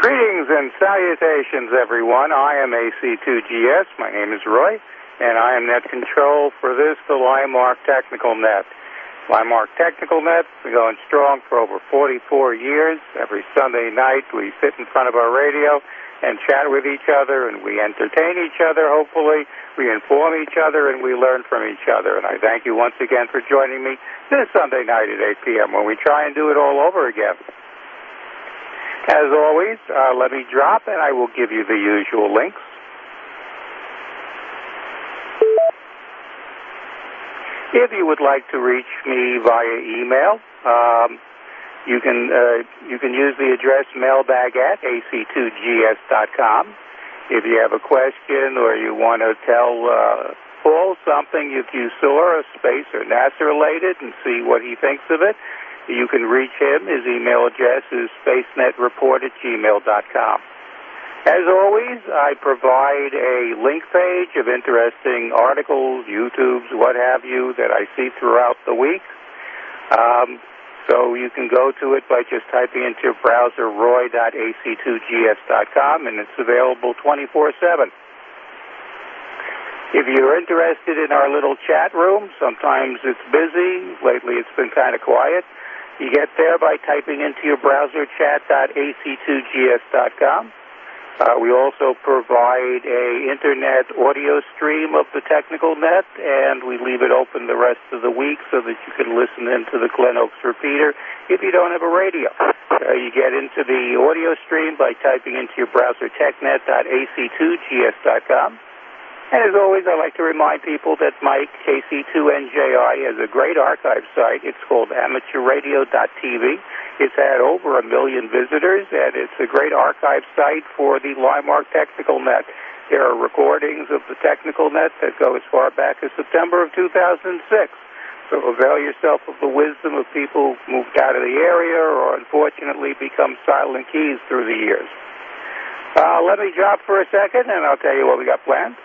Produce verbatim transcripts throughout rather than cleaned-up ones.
Greetings and salutations, everyone. I am A C two G S. My name is Roy, and I am net control for this, the Limark Technical Net. Limark Technical Net, we're going strong for over forty-four years. Every Sunday night, we sit in front of our radio and chat with each other, and we entertain each other, hopefully. We inform each other, and we learn from each other. And I thank you once again for joining me this Sunday night at eight p.m. when we try and do it all over again. As always, uh, let me drop, and I will give you the usual links. If you would like to reach me via email, um, you can uh, you can use the address mailbag at A C two G S dot com. If you have a question or you want to tell uh, Paul something if you saw a space or NASA related and see what he thinks of it, you can reach him. His email address is spacenetreport at gmail dot com. As always, I provide a link page of interesting articles, YouTubes, what have you, that I see throughout the week. Um, so you can go to it by just typing into your browser roy dot A C two G S dot com, and it's available twenty-four seven. If you're interested in our little chat room, sometimes it's busy. Lately it's been kind of quiet. You get there by typing into your browser chat dot A C two G S dot com. Uh, we also provide a internet audio stream of the Technical Net, and we leave it open the rest of the week so that you can listen into the Glen Oaks repeater if you don't have a radio. Uh, you get into the audio stream by typing into your browser technet dot A C two G S dot com. And as always, I like to remind people that my K C two N J I has a great archive site. It's called amateur radio dot T V. It's had over a million visitors, and it's a great archive site for the Limark Technical Net. There are recordings of the Technical Net that go as far back as September of two thousand six. So avail yourself of the wisdom of people who've moved out of the area or unfortunately become silent keys through the years. Uh, let me drop for a second, and I'll tell you what we got planned.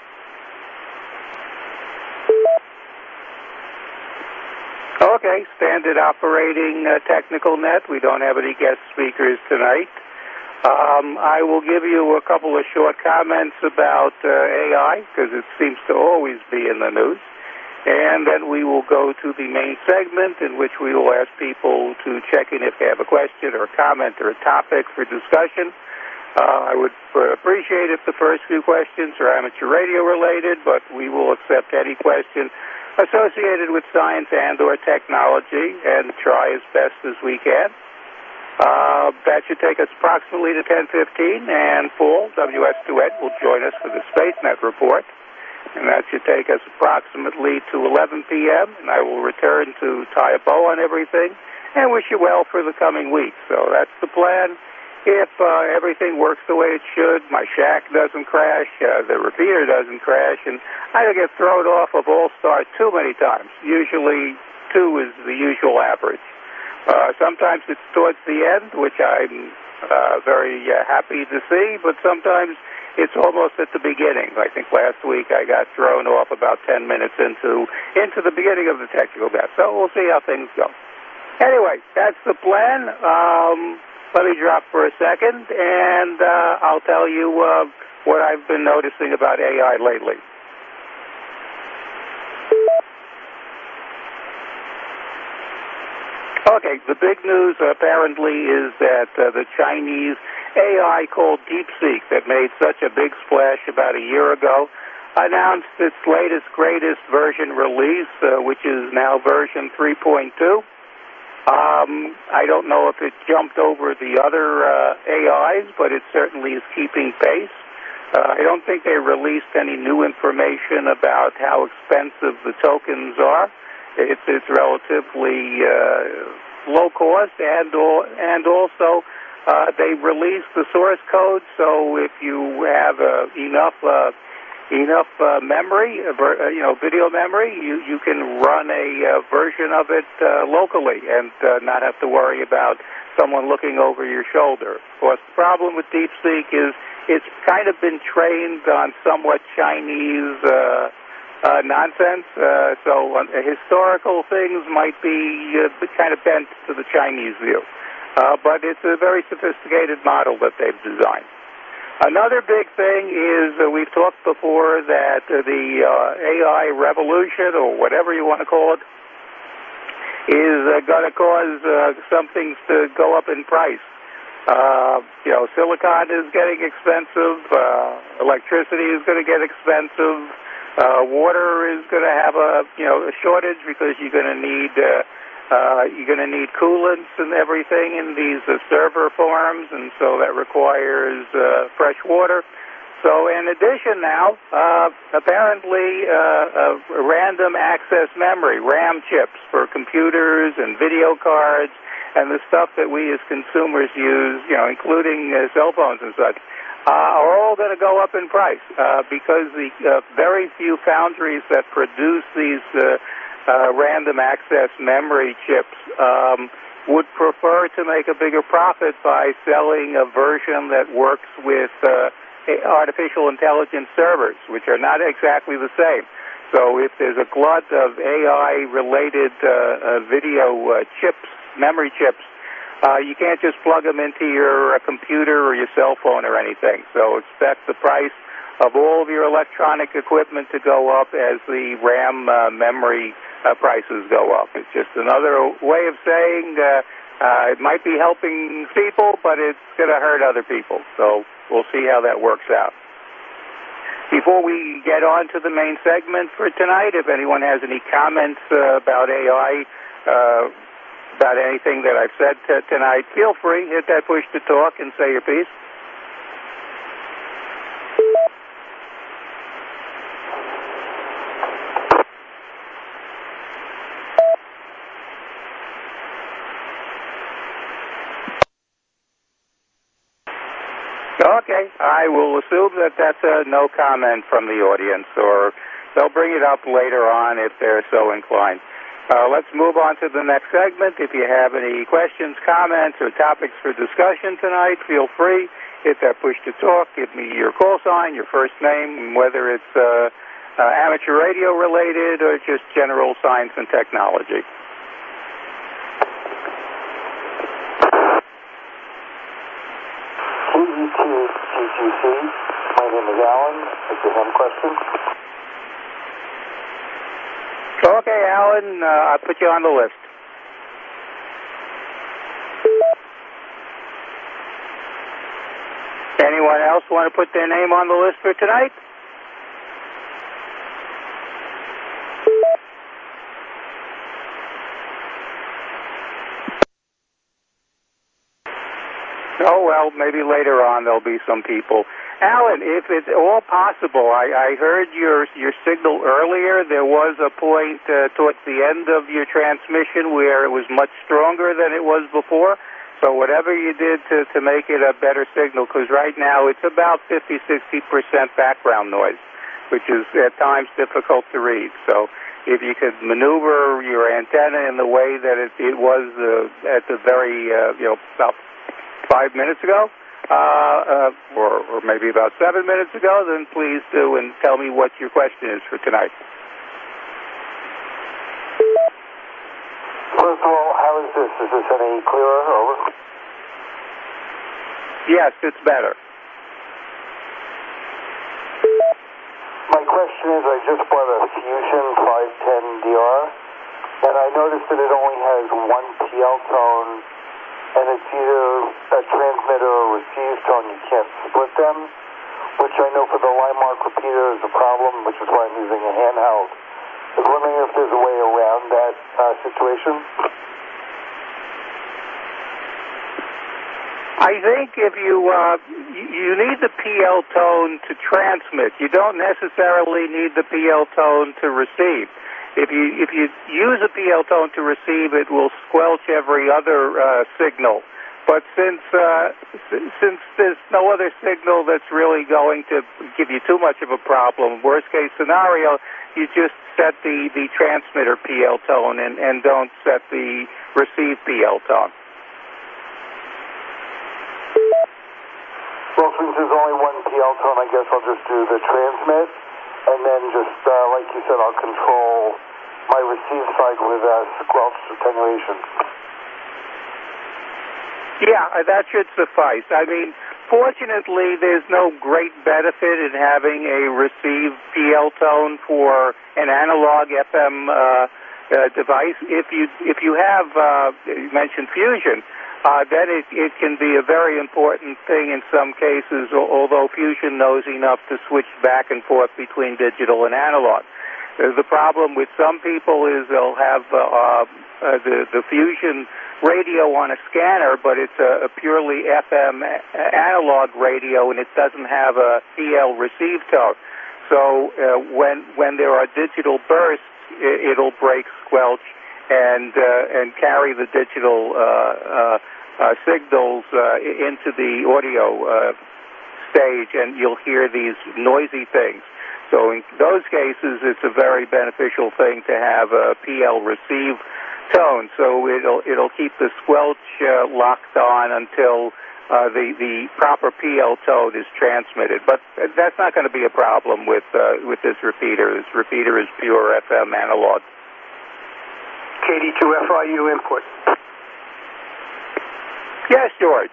Okay, standard operating uh, Technical Net. We don't have any guest speakers tonight. Um, I will give you a couple of short comments about uh, A I, because it seems to always be in the news. And then we will go to the main segment, in which we will ask people to check in if they have a question or a comment or a topic for discussion. Uh, I would uh, appreciate if the first few questions are amateur radio related, but we will accept any question associated with science and or technology and try as best as we can. Uh, that should take us approximately to ten fifteen, and Paul, W S two Ed, will join us for the SpaceNet report. And that should take us approximately to eleven p.m., and I will return to tie a bow on everything and wish you well for the coming week. So that's the plan. If uh, everything works the way it should, my shack doesn't crash, uh, the repeater doesn't crash, and I don't get thrown off of All-Star too many times. Usually two is the usual average. Uh, sometimes it's towards the end, which I'm uh, very uh, happy to see, but sometimes it's almost at the beginning. I think last week I got thrown off about ten minutes into into the beginning of the technical death. So we'll see how things go. Anyway, that's the plan. Um, let me drop for a second, and uh, I'll tell you uh, what I've been noticing about A I lately. Okay, the big news apparently is that uh, the Chinese A I called DeepSeek, that made such a big splash about a year ago, announced its latest, greatest version release, uh, which is now version three point two. Um, I don't know if it jumped over the other uh, A Is, but it certainly is keeping pace. Uh, I don't think they released any new information about how expensive the tokens are. It's, it's relatively uh, low cost, and all, and also uh, they released the source code. So if you have uh, enough uh, enough uh, memory, uh, you know, video memory, you you can run a uh, version of it uh, locally and uh, not have to worry about someone looking over your shoulder. Of course, the problem with DeepSeek is it's kind of been trained on somewhat Chinese Uh, Uh, nonsense, uh, so uh, historical things might be uh, kind of bent to the Chinese view. uh, but it's a very sophisticated model that they've designed. Another big thing is uh, we've talked before that uh, the uh, A I revolution, or whatever you want to call it, is uh, going to cause uh, some things to go up in price. Uh, you know, silicon is getting expensive. Uh, electricity is going to get expensive. Uh, water is going to have a you know a shortage because you're going to need uh, uh, you're going to need coolants and everything in these uh, server farms, and so that requires uh, fresh water. So, in addition, now uh, apparently uh, uh, random access memory, RAM chips for computers and video cards, and the stuff that we as consumers use, you know, including uh, cell phones and such, uh, are all going to go up in price uh, because the uh, very few foundries that produce these uh, uh, random access memory chips um, would prefer to make a bigger profit by selling a version that works with uh, artificial intelligence servers, which are not exactly the same. So if there's a glut of A I-related uh, uh, video uh, chips, memory chips, uh, you can't just plug them into your uh, computer or your cell phone or anything. So expect the price of all of your electronic equipment to go up as the RAM uh, memory uh, prices go up. It's just another way of saying uh, uh, it might be helping people, but it's going to hurt other people. So we'll see how that works out. Before we get on to the main segment for tonight, if anyone has any comments uh, about A I, uh, about anything that I've said t- tonight, feel free, hit that push to talk and say your piece. Okay, I will assume that that's a no comment from the audience, or they'll bring it up later on if they're so inclined. Uh, let's move on to the next segment. If you have any questions, comments, or topics for discussion tonight, feel free. Hit that push to talk. Give me your call sign, your first name, whether it's uh, uh, amateur radio related or just general science and technology. G E T G G C. My name is Alan. If you have a question. Okay, Alan, uh, I'll put you on the list. Anyone else want to put their name on the list for tonight? Oh, well, maybe later on there'll be some people. Alan, if it's all possible, I, I heard your your signal earlier. There was a point uh, towards the end of your transmission where it was much stronger than it was before. So whatever you did to, to make it a better signal, because right now it's about fifty, sixty percent background noise, which is at times difficult to read. So if you could maneuver your antenna in the way that it, it was uh, at the very, uh, you know, about five minutes ago, uh, uh, or, or maybe about seven minutes ago, then please do and tell me what your question is for tonight. First of all, how is this? Is this any clearer? Over. Yes, it's better. My question is, I just bought a Fusion five ten D R, and I noticed that it only has one P L tone, and it's either a transmitter or receive tone. You can't split them, which I know for the Linemark repeater is a problem, which is why I'm using a handheld. I was wondering if there's a way around that uh, situation. I think if you uh, you need the P L tone to transmit, you don't necessarily need the P L tone to receive. If you if you use a P L tone to receive, it will squelch every other uh, signal. But since uh, since there's no other signal that's really going to give you too much of a problem, worst case scenario, you just set the, the transmitter P L tone and, and don't set the receive P L tone. Well, since there's only one P L tone, I guess I'll just do the transmit, and then just, uh, like you said, I'll control my receive side with uh, squelch attenuation. Yeah, that should suffice. I mean, fortunately, there's no great benefit in having a received P L tone for an analog F M uh, uh, device. If you if you have, uh, you mentioned fusion, uh, then it, it can be a very important thing in some cases, although fusion knows enough to switch back and forth between digital and analog. Uh, the problem with some people is they'll have uh, uh, the, the fusion radio on a scanner, but it's a, a purely F M analog radio, and it doesn't have a P L receive tone. So uh, when when there are digital bursts, it, it'll break, squelch, and uh, and carry the digital uh, uh, uh, signals uh, into the audio uh, stage, and you'll hear these noisy things. So in those cases, it's a very beneficial thing to have a P L receive tone. So it'll it'll keep the squelch uh, locked on until uh, the the proper P L tone is transmitted. But that's not going to be a problem with uh, with this repeater. This repeater is pure F M analog. K D two F I U input. Yes, George.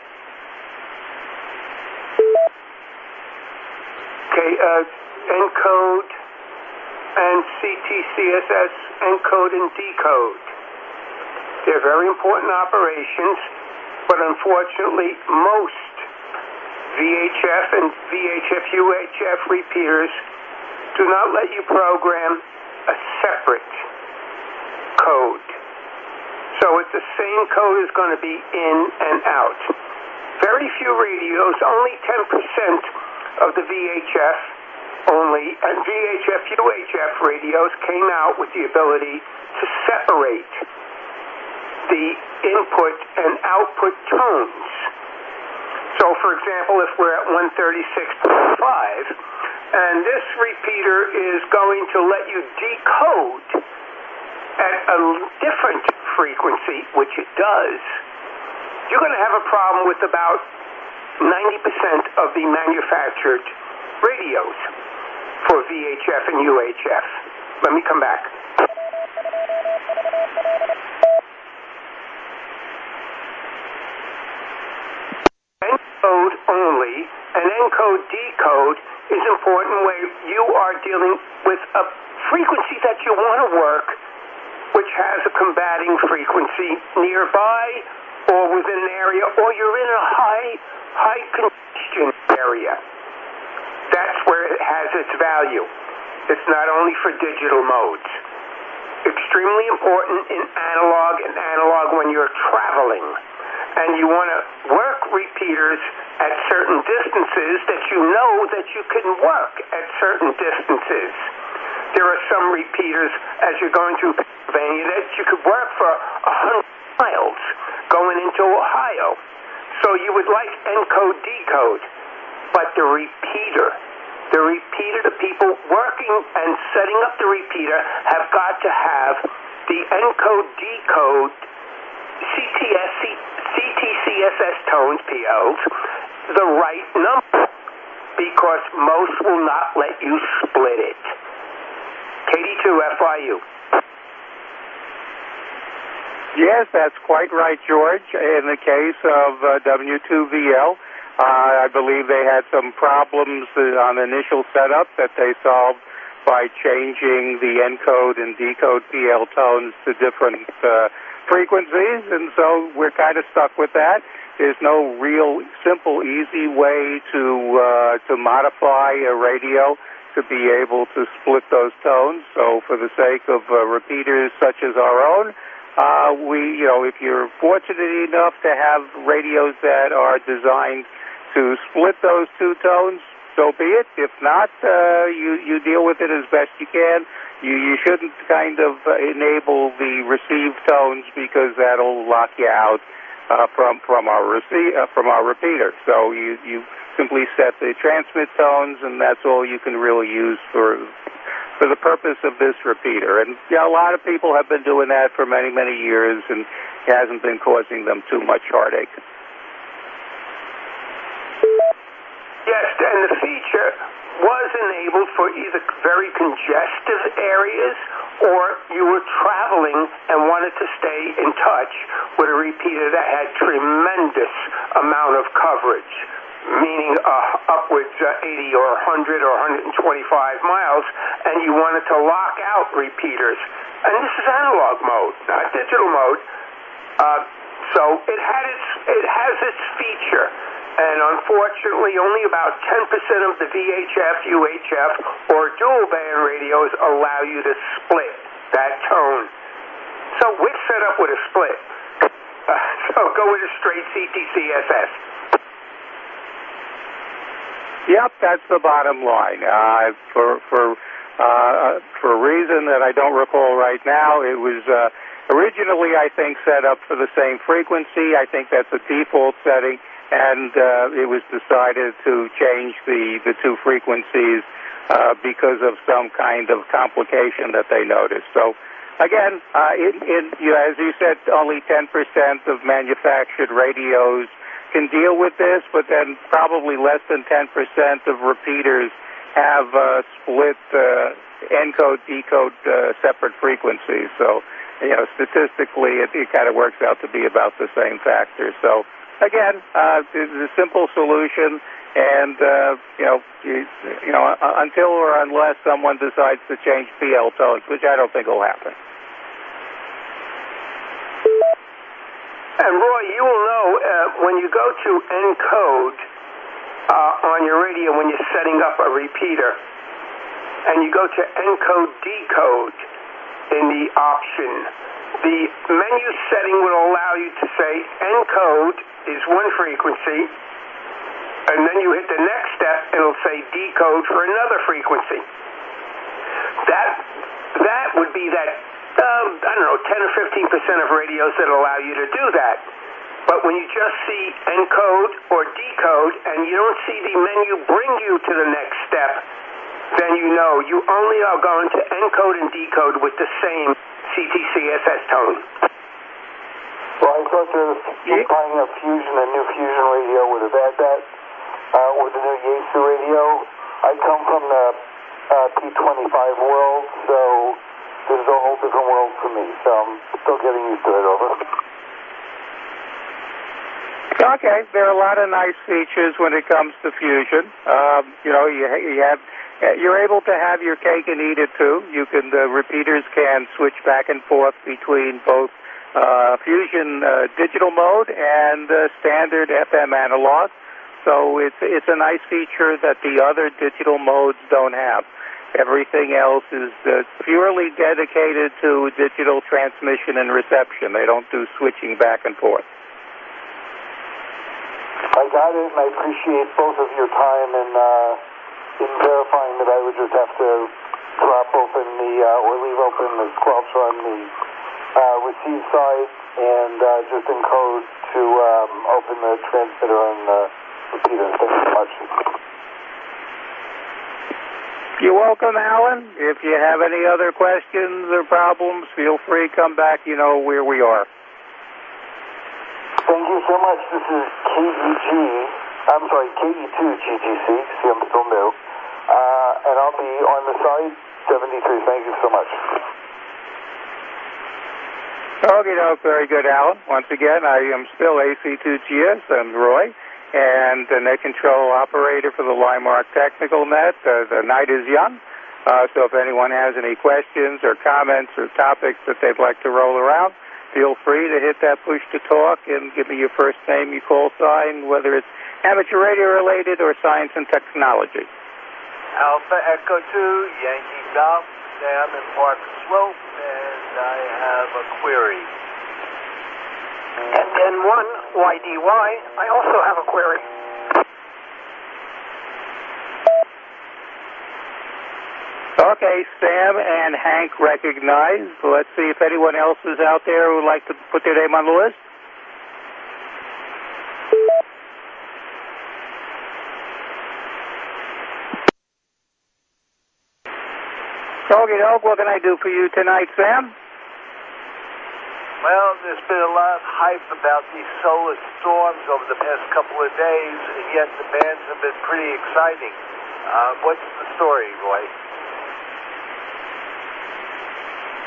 Okay. Uh, encode and C T C S S, encode and decode. They're very important operations, but unfortunately most V H F and V H F U H F repeaters do not let you program a separate code. So it's the same code is going to be in and out. Very few radios, only ten percent of the V H F only, and V H F U H F radios came out with the ability to separate the input and output tones. So, for example, if we're at one thirty-six point five, and this repeater is going to let you decode at a different frequency, which it does, you're going to have a problem with about ninety percent of the manufactured radios for V H F and U H F. Let me come back. Encode only, and encode decode is important where you are dealing with a frequency that you want to work, which has a combating frequency nearby or within an area, or you're in a high, high congestion area. That's where it has its value. It's not only for digital modes. Extremely important in analog and analog when you're traveling. And you want to work repeaters at certain distances that you know that you can work at certain distances. There are some repeaters, as you're going through Pennsylvania, that you could work for one hundred miles going into Ohio. So you would like encode decode. But the repeater, the repeater, the people working and setting up the repeater have got to have the encode decode C T S, C T C S S tones, P Ls, the right number, because most will not let you split it. K D two F I U. Yes, that's quite right, George. In the case of uh, W two V L, uh, I believe they had some problems uh, on initial setup that they solved by changing the encode and decode P L tones to different uh, frequencies, and so we're kind of stuck with that. There's no real simple, easy way to uh, to modify a radio to be able to split those tones. So for the sake of uh, repeaters such as our own, uh, we, you know, if you're fortunate enough to have radios that are designed to split those two tones, so be it. If not, uh, you, you deal with it as best you can. You, you shouldn't kind of uh, enable the receive tones because that'll lock you out uh, from from our receive uh, from our repeater. So you you simply set the transmit tones, and that's all you can really use for for the purpose of this repeater. And yeah, a lot of people have been doing that for many many years, and it hasn't been causing them too much heartache. Yes, and the feature was enabled for either very congestive areas or you were traveling and wanted to stay in touch with a repeater that had tremendous amount of coverage, meaning uh, upwards uh, eighty or one hundred or one hundred twenty-five miles, and you wanted to lock out repeaters. And this is analog mode, not digital mode. Uh, so it had its, it has its feature. And unfortunately, only about ten percent of the V H F, U H F, or dual band radios allow you to split that tone. So we're set up with a split. Uh, so go with a straight C T C S S. Yep, that's the bottom line. Uh, for for uh, for a reason that I don't recall right now, it was uh, originally, I think, set up for the same frequency. I think that's a default setting. And uh, it was decided to change the, the two frequencies uh, because of some kind of complication that they noticed. So, again, uh, in, in, you know, as you said, only ten percent of manufactured radios can deal with this, but then probably less than ten percent of repeaters have uh, split uh, encode, decode uh, separate frequencies. So, you know, statistically, it, it kind of works out to be about the same factor. So, again, uh, it's a simple solution, and, uh, you know, you, you know, until or unless someone decides to change P L tones, which I don't think will happen. And Roy, you will know uh, when you go to encode uh, on your radio when you're setting up a repeater, and you go to encode decode in the option, the menu setting will allow you to say encode is one frequency, and then you hit the next step, it'll say decode for another frequency. That that would be that, um, I don't know, ten or fifteen percent of radios that allow you to do that. But when you just see encode or decode, and you don't see the menu bring you to the next step, then you know you only are going to encode and decode with the same C T C S S tone. Well, I thought there was yeah. buying a Fusion, a new Fusion radio would have had that, uh, or the new Yaesu radio. I come from the uh, P twenty-five world, so this is a whole different world for me. So I'm still getting used to it. Over. Okay, there are a lot of nice features when it comes to Fusion. Um, you know, you, you have you're able to have your cake and eat it too. You can the repeaters can switch back and forth between both uh, Fusion uh, digital mode and uh, standard F M analog. So it's it's a nice feature that the other digital modes don't have. Everything else is uh, purely dedicated to digital transmission and reception. They don't do switching back and forth. I got it, and I appreciate both of your time in, uh, in verifying that I would just have to drop open the, uh, or leave open the squelch on the uh, receive side and uh, just encode to um, open the transmitter on the repeater. Thanks so much. You're welcome, Alan. If you have any other questions or problems, feel free to come back. You know where we are. Thank you so much. This is K E G, I'm sorry, K E two G G C, see I'm still new, uh, and I'll be on the side seventy-three. Thank you so much. Okay, no, very good, Alan. Once again, I am still A C two G S. I'm Roy, and the net control operator for the Limark Technical Net. Uh, the night is young, uh, so if anyone has any questions or comments or topics that they'd like to roll around, feel free to hit that push to talk and give me your first name, your call sign, whether it's amateur radio related or science and technology. Alpha Echo two, Yankee Golf, Sam in Park Slope, and I have a query. And N one, Y D Y, I also have a query. Okay, Sam and Hank recognized. Let's see if anyone else is out there who would like to put their name on the list. Okay, dog, what can I do for you tonight, Sam? Well, there's been a lot of hype about these solar storms over the past couple of days, and yet the bands have been pretty exciting. Uh, what's the story, Roy?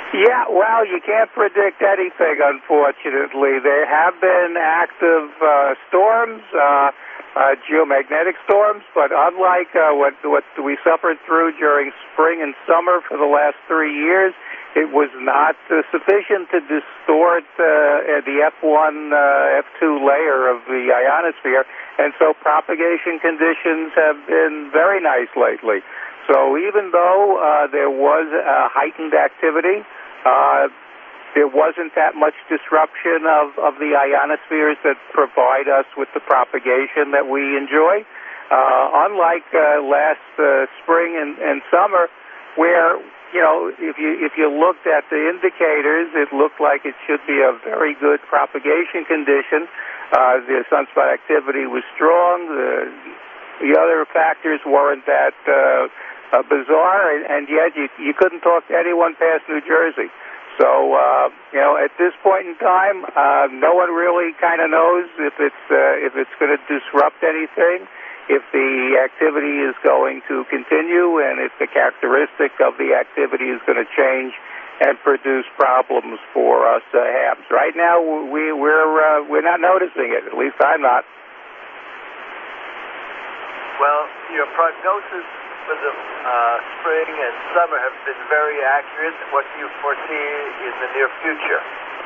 Yeah, well, you can't predict anything, unfortunately. There have been active uh, storms, uh, uh, geomagnetic storms, but unlike uh, what, what we suffered through during spring and summer for the last three years, it was not uh, sufficient to distort uh, the F one, uh, F two layer of the ionosphere, and so propagation conditions have been very nice lately. So even though uh, there was uh, heightened activity, uh, there wasn't that much disruption of, of the ionospheres that provide us with the propagation that we enjoy. Uh, unlike uh, last uh, spring and, and summer, where, you know, if you if you looked at the indicators, it looked like it should be a very good propagation condition. Uh, the sunspot activity was strong. The, the other factors weren't that uh, uh, bizarre, and, and yet you, you couldn't talk to anyone past New Jersey. So, uh, you know, at this point in time, uh, no one really kind of knows if it's uh, if it's going to disrupt anything, if the activity is going to continue, and if the characteristic of the activity is going to change and produce problems for us uh, hams. Right now, we, we're uh, we're not noticing it. At least I'm not. Well, your prognosis for the uh, spring and summer have been very accurate. What do you foresee in the near future?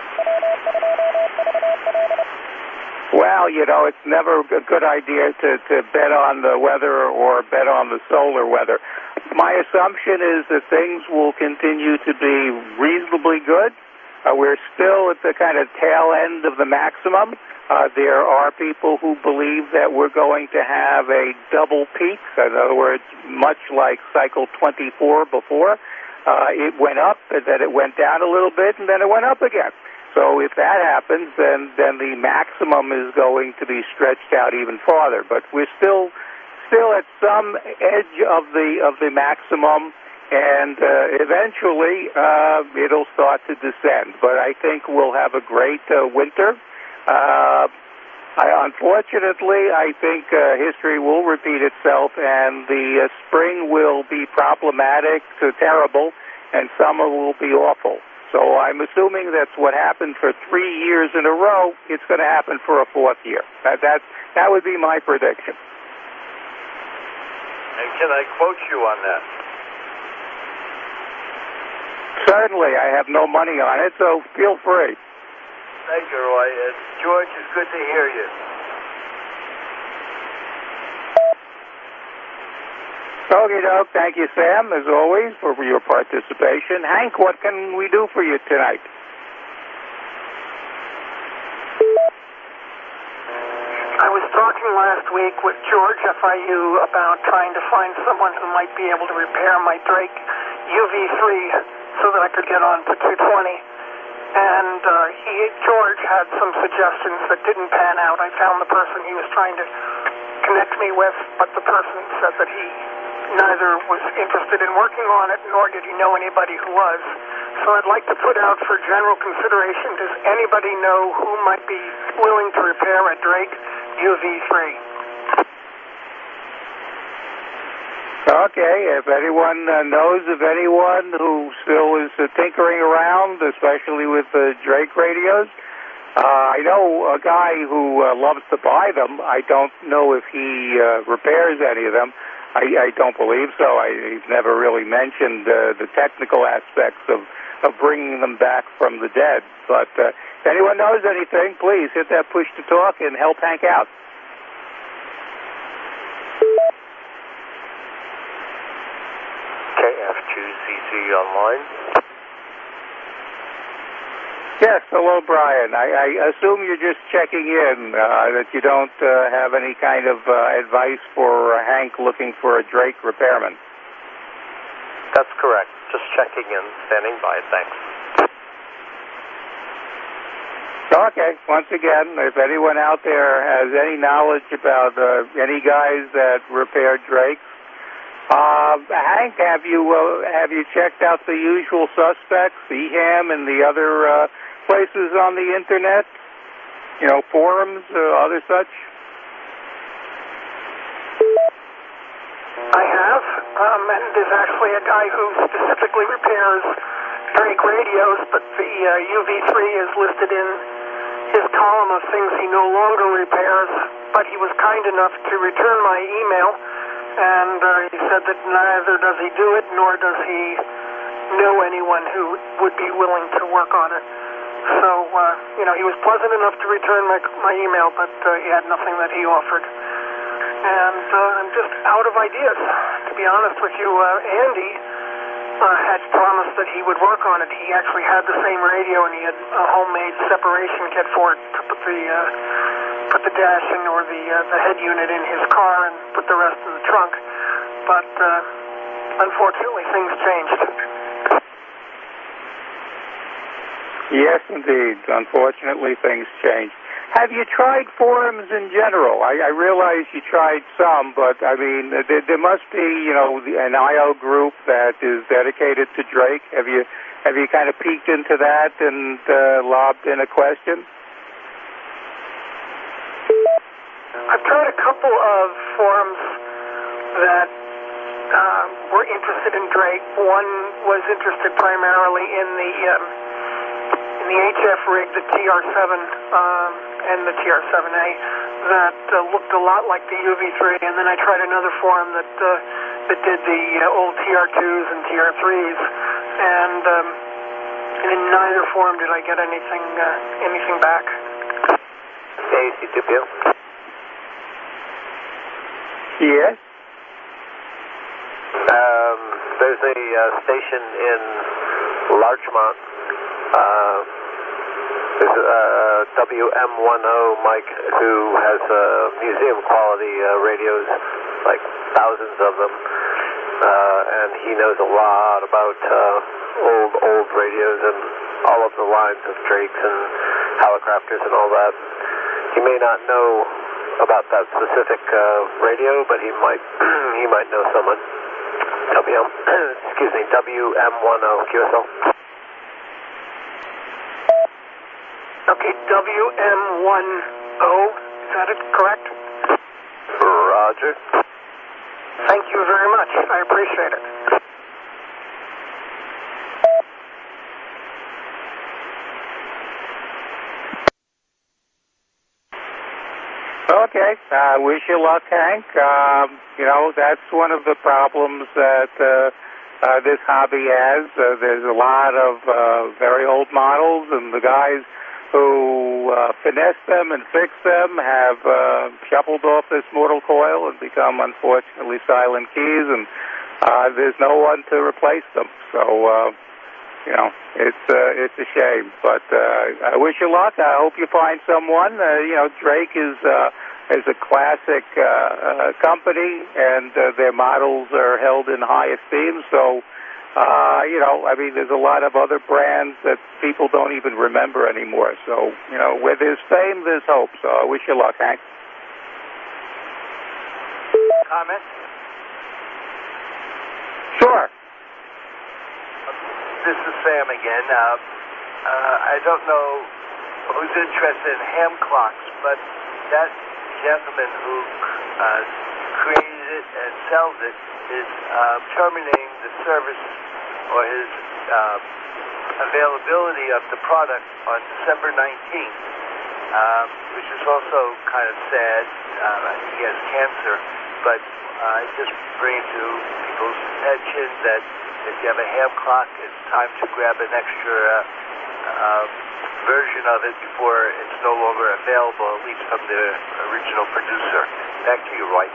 Well, you know, it's never a good idea to, to bet on the weather or bet on the solar weather. My assumption is that things will continue to be reasonably good. Uh, we're still at the kind of tail end of the maximum. Uh, there are people who believe that we're going to have a double peak. In other words, much like cycle twenty-four before. Uh, it went up, and then it went down a little bit, and then it went up again. So if that happens, then, then the maximum is going to be stretched out even farther. But we're still still at some edge of the of the maximum, and uh, eventually uh, it'll start to descend. But I think we'll have a great uh, winter. Uh, I, unfortunately, I think uh, history will repeat itself, and the uh, spring will be problematic to terrible, and summer will be awful. So I'm assuming that's what happened for three years in a row. It's going to happen for a fourth year. That that, that would be my prediction. And can I quote you on that? Certainly. I have no money on it, so feel free. Thank you, Roy. And George, it's good to hear you. Okay, doke. Thank you, Sam, as always, for your participation. Hank, what can we do for you tonight? I was talking last week with George, F I U, about trying to find someone who might be able to repair my Drake U V three so that I could get on to two twenty. And uh, he, George had some suggestions that didn't pan out. I found the person he was trying to connect me with, but the person said that he neither was interested in working on it, nor did he know anybody who was. So I'd like to put out for general consideration, does anybody know who might be willing to repair a Drake U V three? Okay, if anyone uh, knows of anyone who still is uh, tinkering around, especially with the uh, Drake radios, uh, I know a guy who uh, loves to buy them. I don't know if he uh, repairs any of them. I, I don't believe so. I, he's never really mentioned uh, the technical aspects of, of bringing them back from the dead. But uh, if anyone knows anything, please hit that push to talk and help Hank out. K F two C C online. Yes, hello, Brian. I, I assume you're just checking in, uh, that you don't uh, have any kind of uh, advice for uh, Hank looking for a Drake repairman. That's correct. Just checking in, standing by. Thanks. Okay, once again, if anyone out there has any knowledge about uh, any guys that repair Drakes, Uh, Hank, have you uh, have you checked out the usual suspects, E H A M and the other uh, places on the internet? You know, forums, uh, other such? I have, um, and there's actually a guy who specifically repairs Drake radios, but the uh, U V three is listed in his column of things he no longer repairs, but he was kind enough to return my email, and uh, he said that neither does he do it, nor does he know anyone who would be willing to work on it. So, uh, you know, he was pleasant enough to return my, my email, but uh, he had nothing that he offered. And uh, I'm just out of ideas, to be honest with you. Uh, Andy uh, had promised that he would work on it. He actually had the same radio, and he had a homemade separation kit for it to put the uh, put the dash in or the uh, the head unit in his car and put the rest in the trunk. But uh, unfortunately, things changed. Yes, indeed. Unfortunately, things change. Have you tried forums in general? I, I realize you tried some, but, I mean, there, there must be, you know, an I O group that is dedicated to Drake. Have you have you kind of peeked into that and uh, lobbed in a question? I've tried a couple of forums that uh, were interested in Drake. One was interested primarily in the... Um, in the H F rig, the T R seven um, and the T R seven A, that uh, looked a lot like the U V three, and then I tried another forum that uh, that did the uh, old T R twos and T R threes, and, um, and in neither forum did I get anything uh, anything back. A C two P O. Yes? Um, there's a uh, station in Larchmont. Uh, there's a W M ten Mike who has uh, museum quality uh, radios, like thousands of them, uh, and he knows a lot about uh, old old radios and all of the lines of Drakes and Hallicrafters and all that. He may not know about that specific uh, radio, but he might he might know someone. W M excuse me W M ten Q S L. Okay, W M ten, is that it, correct? Roger. Thank you very much. I appreciate it. Okay. I uh, wish you luck, Hank. Um, you know, that's one of the problems that uh, uh, this hobby has. Uh, there's a lot of uh, very old models, and the guys who uh, finesse them and fix them have uh, shuffled off this mortal coil and become, unfortunately, silent keys, and uh, there's no one to replace them. So, uh, you know, it's uh, it's a shame. But uh, I wish you luck. I hope you find someone. Uh, you know, Drake is uh, is a classic uh, uh, company, and uh, their models are held in high esteem. So, Uh, you know, I mean, there's a lot of other brands that people don't even remember anymore. So, you know, where there's fame, there's hope. So I wish you luck, Hank. Comment? Sure. This is Sam again. Uh, uh, I don't know who's interested in ham clocks, but that gentleman who uh, created it and sells it is uh, terminating the service or his uh, availability of the product on December nineteenth, um, which is also kind of sad. Uh, he has cancer, but uh, I just bring it to people's attention that if you have a ham clock, it's time to grab an extra uh, uh, version of it before it's no longer available, at least from the original producer. Back to you, Roy.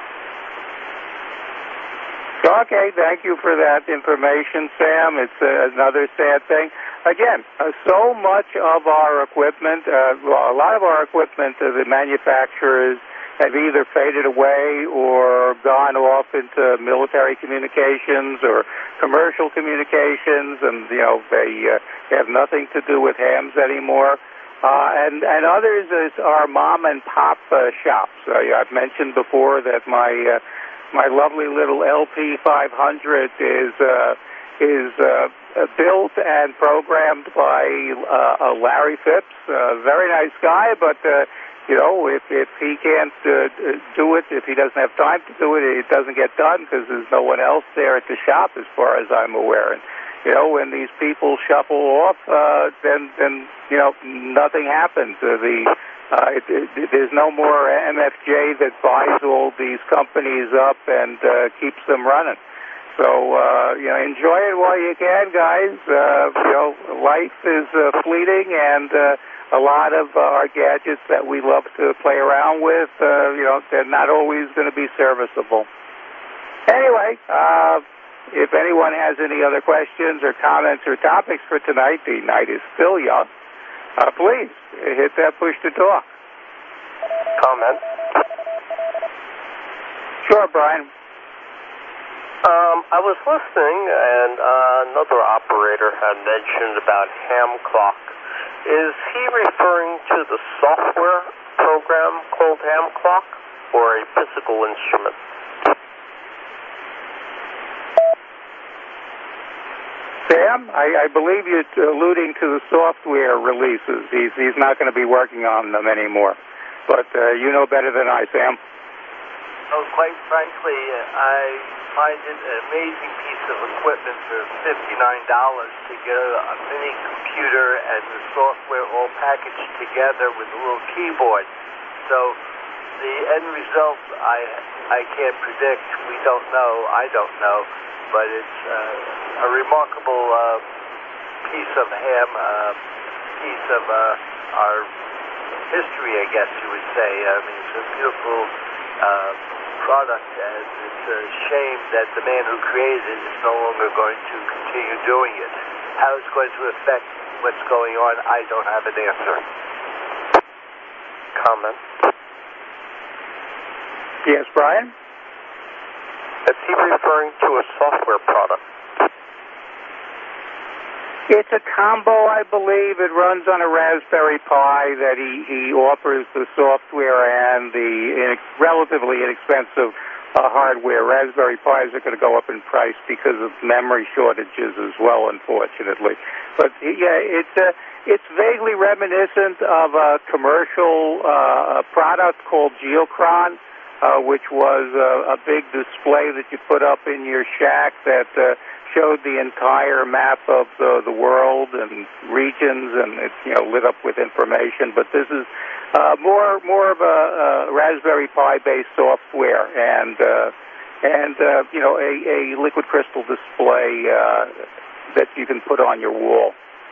Okay, thank you for that information, Sam. It's uh, another sad thing. Again, uh, so much of our equipment, uh, well, a lot of our equipment, uh, the manufacturers have either faded away or gone off into military communications or commercial communications, and, you know, they uh, have nothing to do with hams anymore. Uh, and, and others is our mom and pop uh, shops. Uh, I've mentioned before that my uh, my lovely little L P five hundred is uh, is uh, built and programmed by uh, Larry Phipps, a very nice guy, but uh, you know, if if he can't uh, do it, if he doesn't have time to do it, it doesn't get done because there's no one else there at the shop, as far as I'm aware. And you know, when these people shuffle off, uh, then, then, you know, nothing happens. Uh, the, uh, it, it, there's no more M F J that buys all these companies up and uh, keeps them running. So, uh, you know, enjoy it while you can, guys. Uh, you know, life is uh, fleeting, and uh, a lot of uh, our gadgets that we love to play around with, uh, you know, they're not always going to be serviceable. Anyway, uh, if anyone has any other questions or comments or topics for tonight, the night is still young, uh, please hit that push to talk. Comment? Sure, Brian. Um, I was listening, and uh, another operator had mentioned about ham clock. Is he referring to the software program called ham clock, or a physical instrument? Sam, I, I believe you're alluding to the software releases. He's, he's not going to be working on them anymore. But uh, you know better than I, Sam. Oh, quite frankly, I find it an amazing piece of equipment for fifty-nine dollars to get a, a mini computer and the software all packaged together with a little keyboard. So the end result, I, I can't predict. We don't know. I don't know. But it's uh, a remarkable uh, piece of ham, uh, piece of uh, our history, I guess you would say. I mean, it's a beautiful uh, product, and it's a shame that the man who created it is no longer going to continue doing it. How it's going to affect what's going on, I don't have an answer. Comment? Yes, Brian? Is he referring to a software product? It's a combo, I believe. It runs on a Raspberry Pi that he, he offers the software and the in, relatively inexpensive uh, hardware. Raspberry Pis are going to go up in price because of memory shortages as well, unfortunately. But yeah, it's uh, it's vaguely reminiscent of a commercial uh, product called Geochron, uh, which was uh, a big display that you put up in your shack that uh, showed the entire map of the, the world and regions, and it's, you know, lit up with information. But this is uh, more more of a, a Raspberry Pi based software, and uh, and uh, you know, a, a liquid crystal display uh, that you can put on your wall.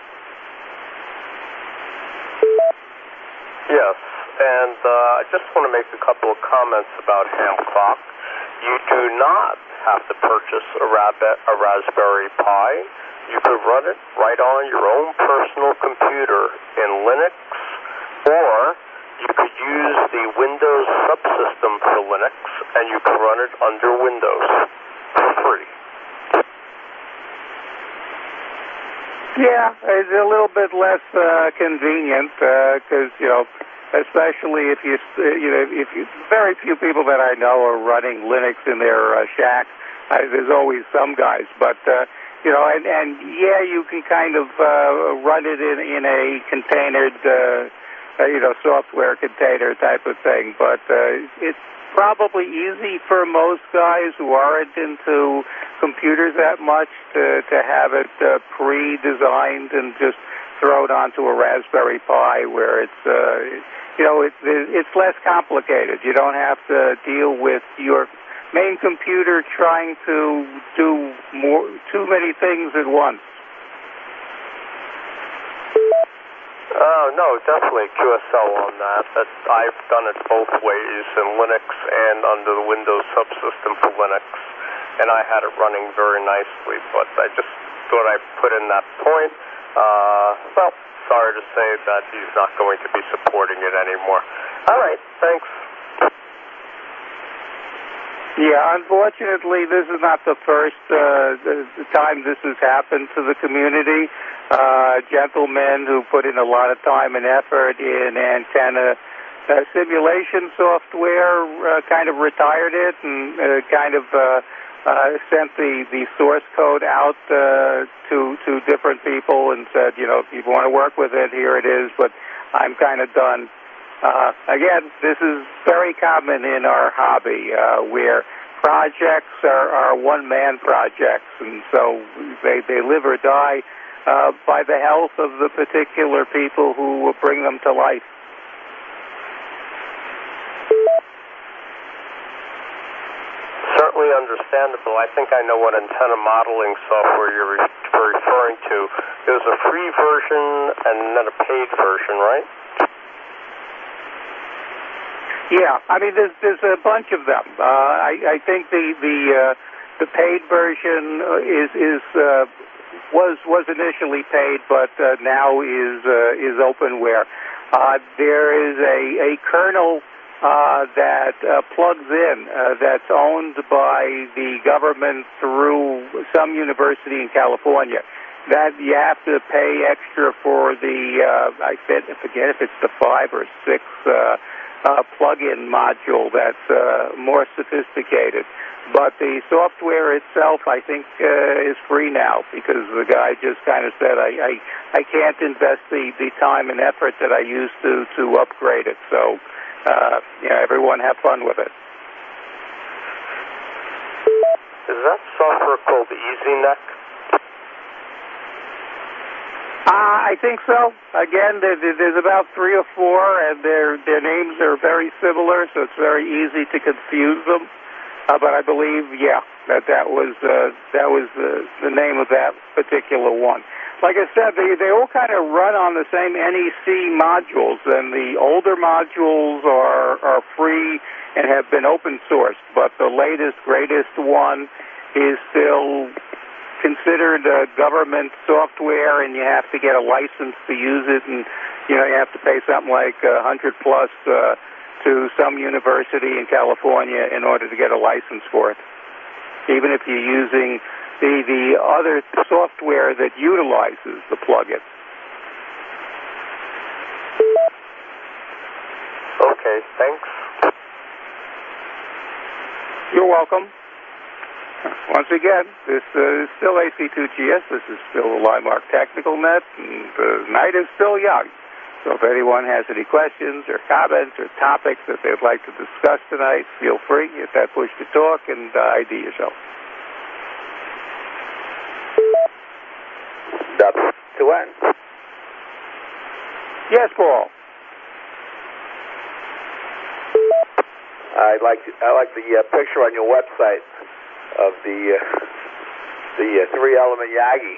Yes, and uh, I just want to make a couple of comments about ham clock. You do not have to purchase a, rabbit, a Raspberry Pi. You could run it right on your own personal computer in Linux, or you could use the Windows subsystem for Linux, and you can run it under Windows for free. Yeah, it's a little bit less uh, convenient because, uh, you know, especially if you, you know, if you, very few people that I know are running Linux in their uh, shack. Uh, there's always some guys, but, uh, you know, and, and yeah, you can kind of uh, run it in, in a containered, uh, uh, you know, software container type of thing, but uh, it's probably easy for most guys who aren't into computers that much to, to have it uh, pre-designed and just throw it onto a Raspberry Pi where it's, uh, you know, it, it's less complicated. You don't have to deal with your main computer trying to do more, too many things at once. Uh, no, definitely Q S L on that. That I've done it both ways in Linux and under the Windows subsystem for Linux, and I had it running very nicely, but I just thought I'd put in that point. Uh, well, sorry to say that he's not going to be supporting it anymore. All right, thanks. Yeah, unfortunately, this is not the first uh, the time this has happened to the community. Uh, gentlemen who put in a lot of time and effort in antenna uh, simulation software uh, kind of retired it and uh, kind of uh, uh, sent the, the source code out uh, to to different people and said, you know, if you want to work with it, here it is, but I'm kind of done. uh, again, this is very common in our hobby, uh, where projects are, are one-man projects, and so they, they live or die uh, by the health of the particular people who bring them to life. Certainly understandable. I think I know what antenna modeling software you're re- referring to. There's a free version and then a paid version, right? Yeah, I mean, there's there's a bunch of them. Uh, I, I think the the uh, the paid version is is uh, was was initially paid, but uh, now is uh, is openware. Uh, there is a a kernel uh, that uh, plugs in uh, that's owned by the government through some university in California. That you have to pay extra for the uh, I forget if it's the five or six. Uh, Uh, plug-in module that's uh, more sophisticated. But the software itself, I think, uh, is free now because the guy just kind of said, I, I, I can't invest the, the time and effort that I used to to upgrade it. So, uh, you know, everyone have fun with it. Is that software called EasyNet? Uh, I think so. Again, there, there's about three or four, and their their names are very similar, so it's very easy to confuse them. Uh, but I believe, yeah, that that was uh, that was uh, the name of that particular one. Like I said, they they all kind of run on the same N E C modules, and the older modules are are free and have been open sourced. But the latest, greatest one is still considered uh, government software, and you have to get a license to use it, and you know you have to pay something like a hundred plus uh, to some university in California in order to get a license for it. Even if you're using the the other software that utilizes the plugin. Okay, thanks. You're welcome. Once again, this uh, is still A C two G S. This is still Limark Technical Net, and the night is still young. So if anyone has any questions or comments or topics that they'd like to discuss tonight, feel free. Hit that push to talk and uh, I D yourself. That's to end. Yes, Paul. I like I like the uh, picture on your website of the uh, the uh, three element Yagi.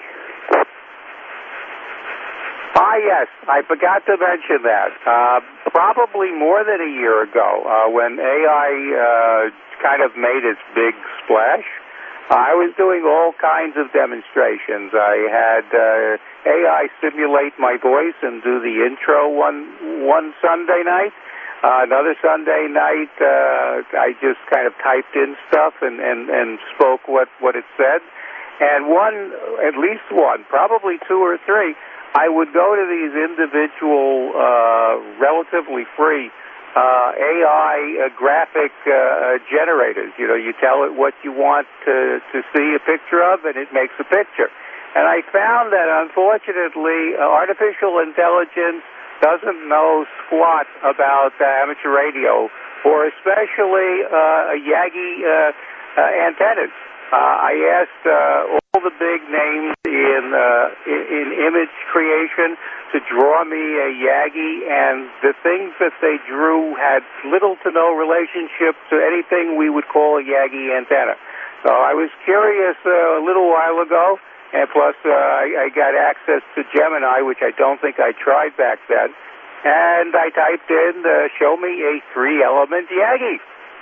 Ah, yes, I forgot to mention that. Uh, probably more than a year ago, uh, when A I uh, kind of made its big splash, I was doing all kinds of demonstrations. I had uh, A I simulate my voice and do the intro one one Sunday night. Uh, another Sunday night, uh, I just kind of typed in stuff and, and, and spoke what, what it said. And one, at least one, probably two or three, I would go to these individual, uh, relatively free uh, A I uh, graphic uh, generators. You know, you tell it what you want to, to see a picture of, and it makes a picture. And I found that, unfortunately, uh, artificial intelligence doesn't know squat about uh, amateur radio, or especially uh, Yagi uh, uh, antennas. Uh, I asked uh, all the big names in, uh, in in image creation to draw me a Yagi, and the things that they drew had little to no relationship to anything we would call a Yagi antenna. So I was curious uh, a little while ago. And plus, uh, I, I got access to Gemini, which I don't think I tried back then. And I typed in, uh, show me a three-element Yagi.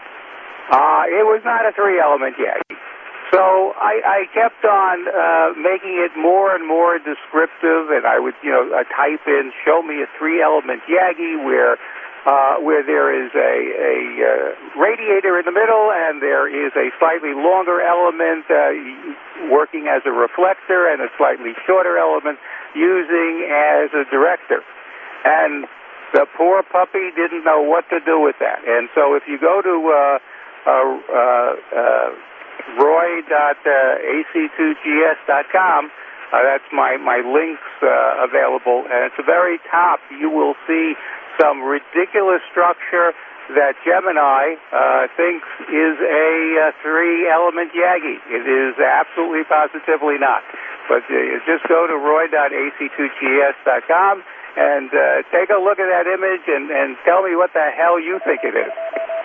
Uh, it was not a three-element Yagi. So I, I kept on uh, making it more and more descriptive, and I would, you know, uh, type in, show me a three-element Yagi where uh, where there is a, a uh, radiator in the middle, and there is a slightly longer element uh, working as a reflector, and a slightly shorter element using as a director. And the poor puppy didn't know what to do with that. And so if you go to uh, uh, uh, uh, roy dot a c two g s dot com, uh, that's my, my links uh, available, and at the very top you will see some ridiculous structure that Gemini uh, thinks is a uh, three-element Yagi. It is absolutely positively not. But uh, just go to roy dot a c two g s dot com and uh, take a look at that image and, and tell me what the hell you think it is.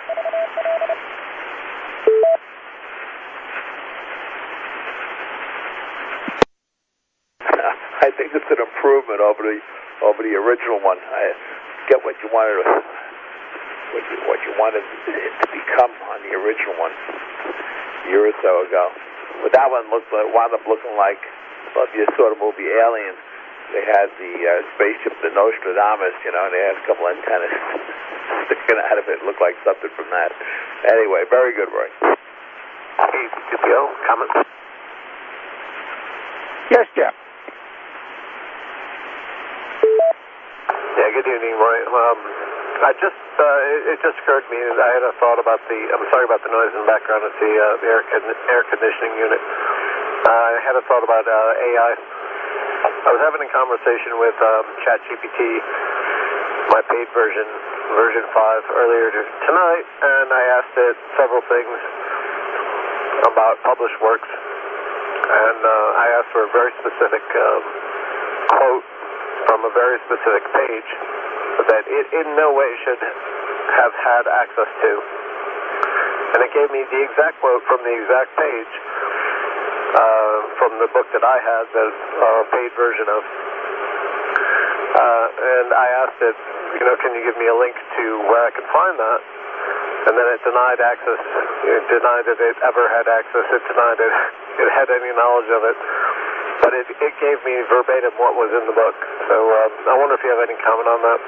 I think it's an improvement over the over the original one. I get what you wanted to, what you, what you wanted it to become on the original one a year or so ago. But that one looked like, wound up looking like, well, if you saw the movie Alien, they had the uh, spaceship, the Nostradamus, you know, and they had a couple antennas sticking out of it. It looked like something from that. Anyway, very good, Roy. Hey, C P O, comments? Yes, Jeff. Yeah, good evening, Roy. Um, I just, uh, it, it just occurred to me that I had a thought about the, I'm sorry about the noise in the background, it's the, uh, the air, con- air conditioning unit. Uh, I had a thought about uh, A I. I was having a conversation with um, ChatGPT, my paid version, version five, earlier tonight, and I asked it several things about published works, and uh, I asked for a very specific um, quote from a very specific page that it in no way should have had access to. And it gave me the exact quote from the exact page uh, from the book that I had, the uh, paid version of. Uh, and I asked it, you know, can you give me a link to where I can find that? And then it denied access. It denied that it ever had access. It denied it, it had any knowledge of it. But it, it gave me verbatim what was in the book. So uh, I wonder if you have any comment on that.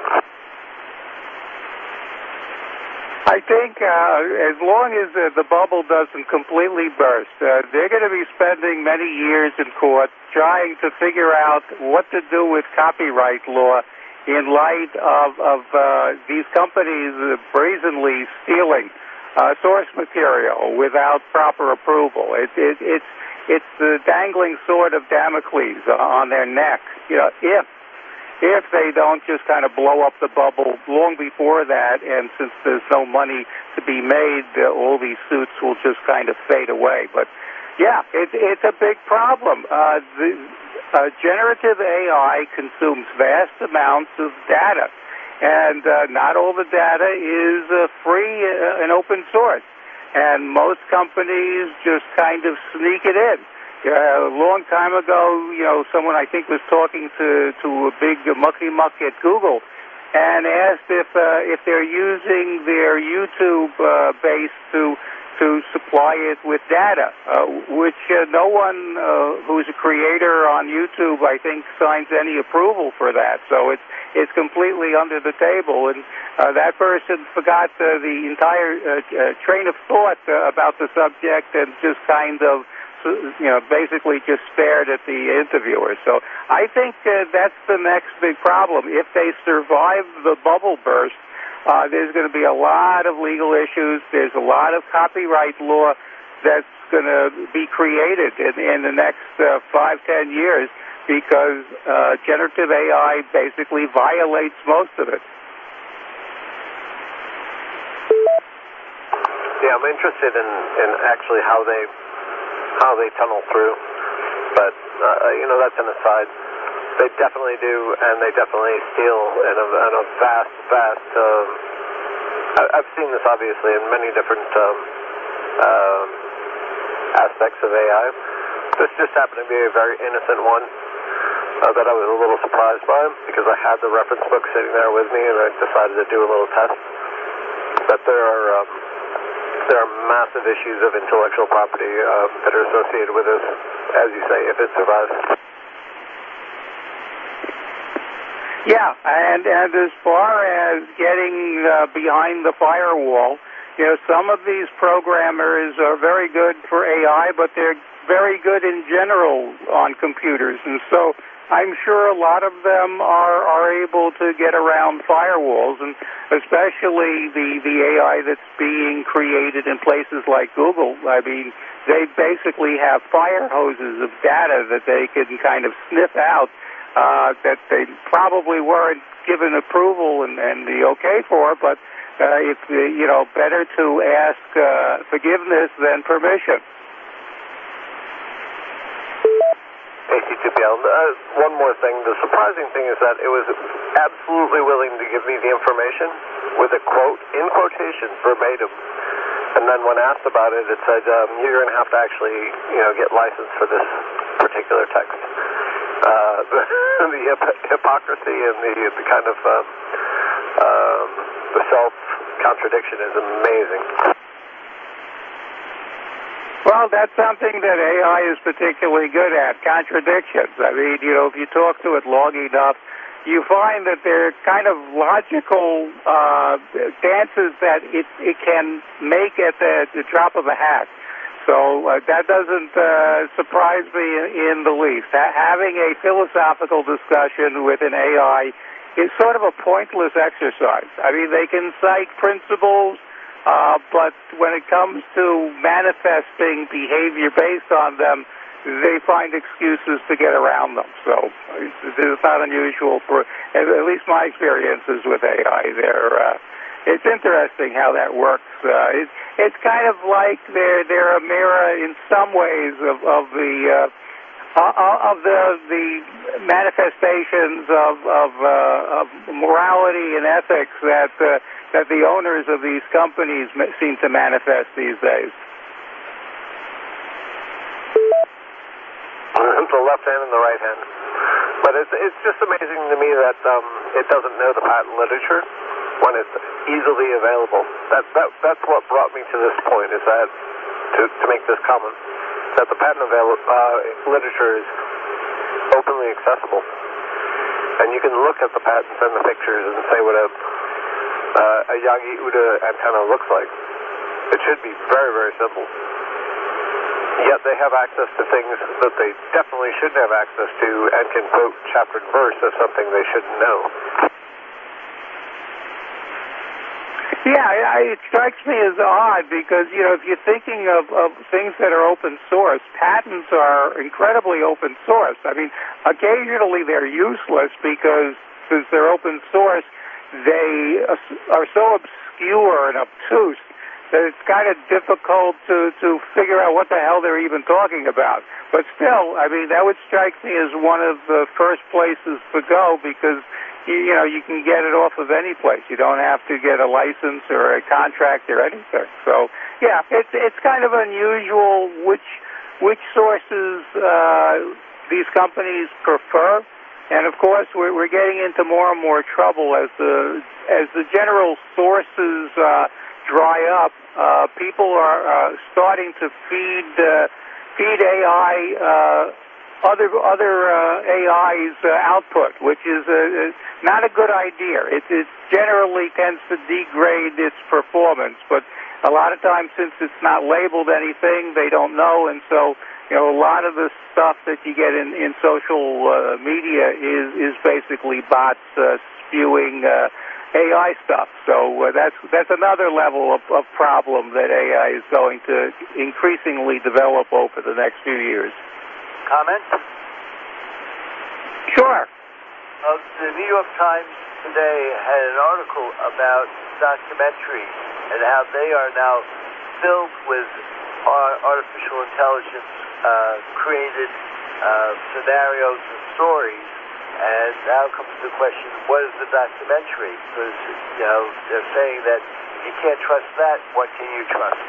I think uh, as long as uh, the bubble doesn't completely burst, uh, they're going to be spending many years in court trying to figure out what to do with copyright law in light of, of uh, these companies uh, brazenly stealing uh, source material without proper approval. It, it, it's it's the dangling sword of Damocles on their neck. You know, if if they don't just kind of blow up the bubble long before that, and since there's no money to be made, uh, all these suits will just kind of fade away. But yeah, it, it's a big problem. Uh, the, uh, generative A I consumes vast amounts of data, and uh, not all the data is uh, free uh, and open source. And most companies just kind of sneak it in. Uh, a long time ago, you know, someone I think was talking to, to a big mucky muck at Google and asked if uh, if they're using their YouTube uh, base to to supply it with data, uh, which uh, no one uh, who's a creator on YouTube, I think, signs any approval for that. So it's it's completely under the table, and uh, that person forgot uh, the entire uh, uh, train of thought uh, about the subject and just kind of, you know, basically just stared at the interviewer. So I think uh, that's the next big problem. If they survive the bubble burst, Uh, there's going to be a lot of legal issues. There's a lot of copyright law that's going to be created in, in the next uh, five, ten years because uh, generative A I basically violates most of it. Yeah, I'm interested in, in actually how they how they tunnel through, but uh, you know, that's an aside. They definitely do, and they definitely steal in a, in a vast, vast. Um, I, I've seen this obviously in many different um, um, aspects of A I. This just happened to be a very innocent one uh, that I was a little surprised by because I had the reference book sitting there with me, and I decided to do a little test. But there are um, there are massive issues of intellectual property uh, that are associated with this, as you say, if it survives. Yeah, and, and as far as getting uh, behind the firewall, you know, some of these programmers are very good for A I, but they're very good in general on computers. And so I'm sure a lot of them are, are able to get around firewalls, and especially the, the A I that's being created in places like Google. I mean, they basically have fire hoses of data that they can kind of sniff out uh, that they probably weren't given approval and, and the okay for, but uh, it's, uh, you know, better to ask uh, forgiveness than permission. A C two P L. Uh, one more thing. The surprising thing is that it was absolutely willing to give me the information with a quote, in quotation, verbatim. And then when asked about it, it said, um, you're going to have to actually, you know, get licensed for this particular text. Uh, the the hip- hypocrisy and the, the kind of um, um, the self-contradiction is amazing. Well, that's something that A I is particularly good at, contradictions. I mean, you know, if you talk to it long enough, you find that they're kind of logical uh, dances that it, it can make at the, the drop of a hat. So uh, that doesn't uh, surprise me in the least. Ha- having a philosophical discussion with an A I is sort of a pointless exercise. I mean, they can cite principles, uh, but when it comes to manifesting behavior based on them, they find excuses to get around them. So it's not unusual for, at least my experiences with A I. They're, uh, it's interesting how that works. Uh, it, it's kind of like they're they're a mirror in some ways of of the uh, of the the manifestations of of, uh, of morality and ethics that uh, that the owners of these companies seem to manifest these days. The left hand and the right hand. But it's it's just amazing to me that um, it doesn't know the patent literature when it's easily available. That that that's what brought me to this point, is that to to make this comment, that the patent avail- uh, literature is openly accessible, and you can look at the patents and the pictures and say what a uh, a Yagi Uda antenna looks like. It should be very very simple. Yet they have access to things that they definitely shouldn't have access to, and can quote chapter and verse as something they shouldn't know. Yeah, it strikes me as odd because, you know, if you're thinking of, of things that are open source, patents are incredibly open source. I mean, occasionally they're useless because since they're open source, they are so obscure and obtuse that it's kind of difficult to, to figure out what the hell they're even talking about. But still, I mean, that would strike me as one of the first places to go because, you, you know, you can get it off of any place. You don't have to get a license or a contract or anything. So, yeah, it's it's kind of unusual which which sources uh, these companies prefer. And, of course, we're, we're getting into more and more trouble as the, as the general sources uh, dry up. Uh, people are uh, starting to feed uh, feed A I uh, other other uh, A I's uh, output, which is uh, not a good idea. It, it generally tends to degrade its performance, but a lot of times since it's not labeled anything, they don't know, and so you know a lot of the stuff that you get in in social uh, media is is basically bots uh, spewing Uh, A I stuff. So uh, that's that's another level of, of problem that A I is going to increasingly develop over the next few years. Comment? Sure. Uh, the New York Times today had an article about documentaries and how they are now filled with artificial intelligence uh, created uh, scenarios and stories. And now comes the question, what is the documentary? Because, you know, they're saying that you can't trust that, what can you trust?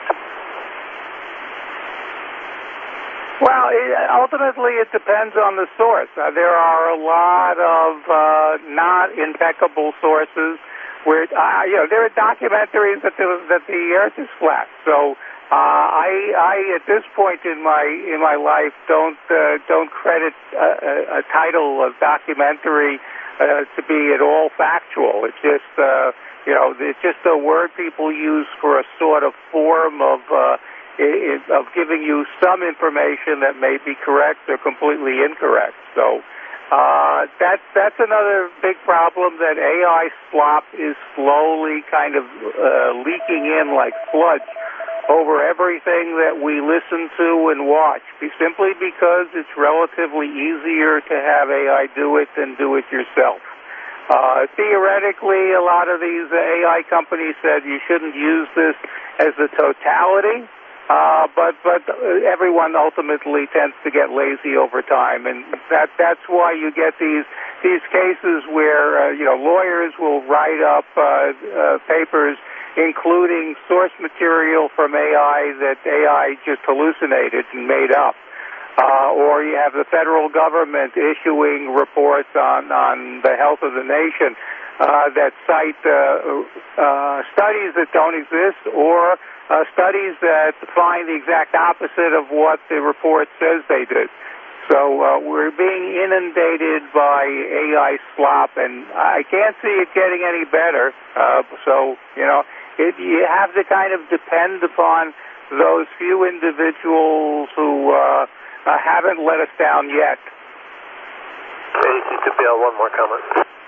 Well, it, ultimately it depends on the source. Uh, there are a lot of uh, not impeccable sources where, uh, you know, there are documentaries that the, that the earth is flat. So Uh, I, I, at this point in my in my life, don't uh, don't credit a, a, a title of documentary uh, to be at all factual. It's just uh, you know it's just a word people use for a sort of form of uh, it, of giving you some information that may be correct or completely incorrect. So uh, that's that's another big problem, that A I slop is slowly kind of uh, leaking in like sludge over everything that we listen to and watch, simply because it's relatively easier to have A I do it than do it yourself. Uh, theoretically, a lot of these A I companies said you shouldn't use this as a totality, uh, but but everyone ultimately tends to get lazy over time, and that that's why you get these these cases where uh, you know lawyers will write up uh, uh, papers including source material from A I that A I just hallucinated and made up. Uh, or you have the federal government issuing reports on, on the health of the nation uh, that cite uh, uh, studies that don't exist, or uh, studies that find the exact opposite of what the report says they did. So uh, we're being inundated by A I slop, and I can't see it getting any better. Uh, so, you know, it, you have to kind of depend upon those few individuals who uh, uh, haven't let us down yet. A C two P L, one more comment.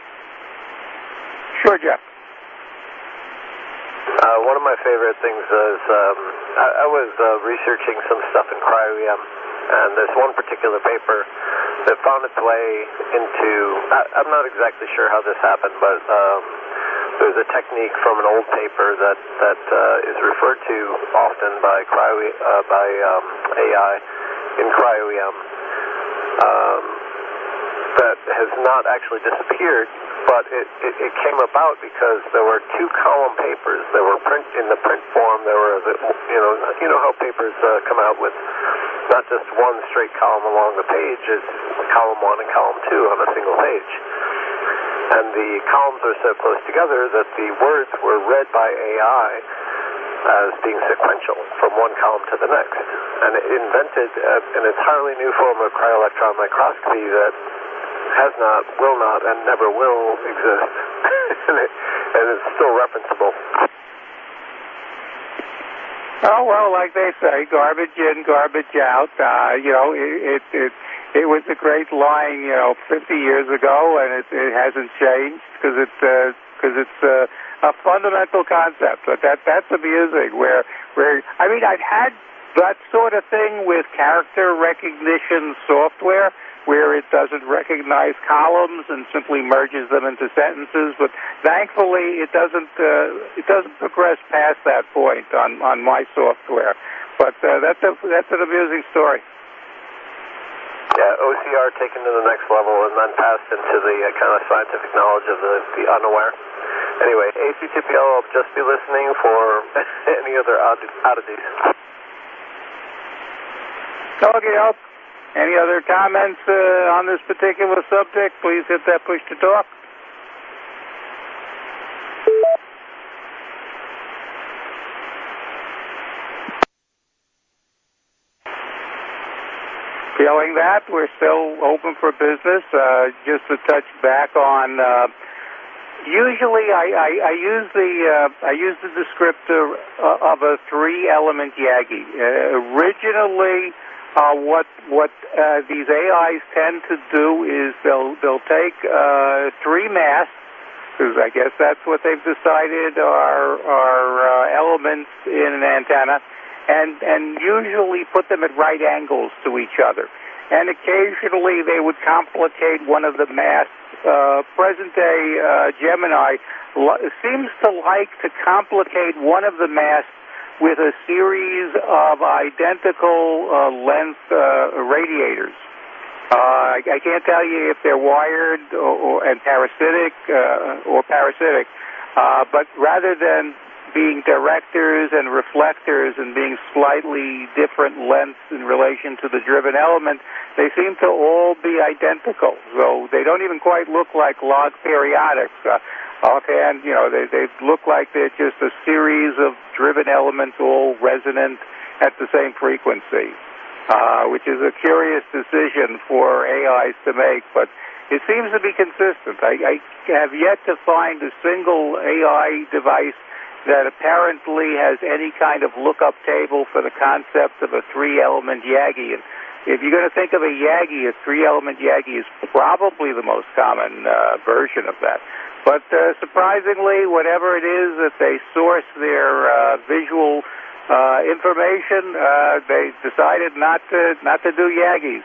Sure, Jeff. Uh, one of my favorite things is um, I, I was uh, researching some stuff in cryo-E M, and there's one particular paper that found its way into, I, I'm not exactly sure how this happened, but um, there's a technique from an old paper that, that uh, is referred to often by, cryo, uh, by um, A I in cryo-E M um, that has not actually disappeared, but it, it, it came about because there were two column papers. There were print in the print form. There were, the, you know, you know how papers uh, come out with not just one straight column along the page, it's column one and column two on a single page. And the columns are so close together that the words were read by A I as being sequential from one column to the next. And it invented an entirely new form of cryo-electron microscopy that has not, will not, and never will exist. and, it, and it's still referenceable. Oh, well, like they say, garbage in, garbage out. Uh, you know, it, it, it, it was a great line, you know, fifty years ago, and it, it hasn't changed because it's, uh, cause it's uh, a fundamental concept. But that, that's amusing, where, where, I mean, I've had that sort of thing with character recognition software, where it doesn't recognize columns and simply merges them into sentences. But thankfully, it doesn't uh, it doesn't progress past that point on, on my software. But uh, that's a, that's an amusing story. Yeah, O C R taken to the next level and then passed into the uh, kind of scientific knowledge of the, the unaware. Anyway, A C T P L, I'll just be listening for any other oddities. Okay, I'll Any other comments uh, on this particular subject? Please hit that push to talk. Feeling that, we're still open for business. Uh, just to touch back on, uh, usually I, I, I use the uh, I use the descriptor of a three-element Yagi. Uh, originally. Uh, what what uh, these A Is tend to do is they'll they'll take uh, three masts, because I guess that's what they've decided are are uh, elements in an antenna, and and usually put them at right angles to each other. And occasionally they would complicate one of the masts. Uh, present-day uh, Gemini lo- seems to like to complicate one of the masts with a series of identical uh, length uh, radiators. Uh, I, I can't tell you if they're wired or, or and parasitic uh, or parasitic, uh, but rather than being directors and reflectors and being slightly different lengths in relation to the driven element, they seem to all be identical. So they don't even quite look like log periodics. Uh, Offhand, you know, they, they look like they're just a series of driven elements all resonant at the same frequency, uh, which is a curious decision for A Is to make, but it seems to be consistent. I, I have yet to find a single A I device that apparently has any kind of lookup table for the concept of a three-element Yagi. And if you're going to think of a Yagi, a three-element Yagi is probably the most common uh, version of that. But uh, surprisingly, whatever it is that they source their uh, visual uh, information, uh, they decided not to not to do Yagis.